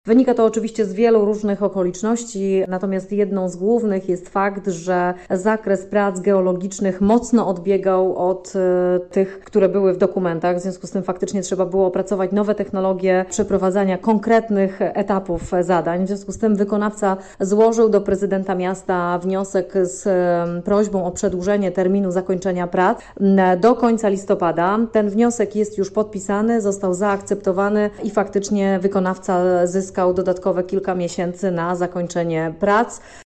Wynika to oczywiście z wielu różnych okoliczności, natomiast jedną z głównych jest fakt, że zakres prac geologicznych mocno odbiegał od tych, które były w dokumentach. W związku z tym faktycznie trzeba było opracować nowe technologie przeprowadzania konkretnych etapów zadań. W związku z tym wykonawca złożył do prezydenta miasta wniosek z prośbą o przedłużenie terminu zakończenia prac do końca listopada. Ten wniosek jest już podpisany, został zaakceptowany i faktycznie wykonawca zyskał dodatkowe kilka miesięcy na zakończenie prac.